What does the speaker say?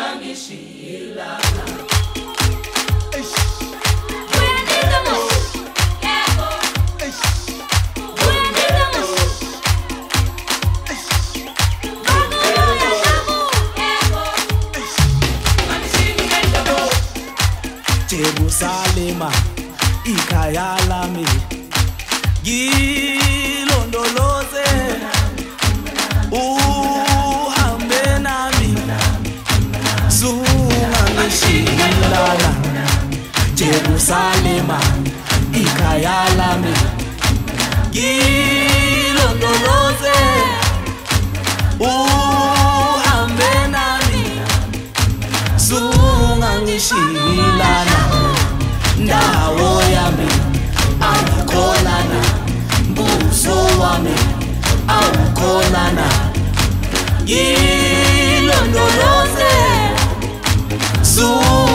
Jerusalema ikhaya lami ngilondoloze uhambe nami zungangishilana Jerusalema ikhaya lami ngilondoloze uhambe nami zungangishilana ndawo yami awukholana mbuso wami awukholana ngilondoloze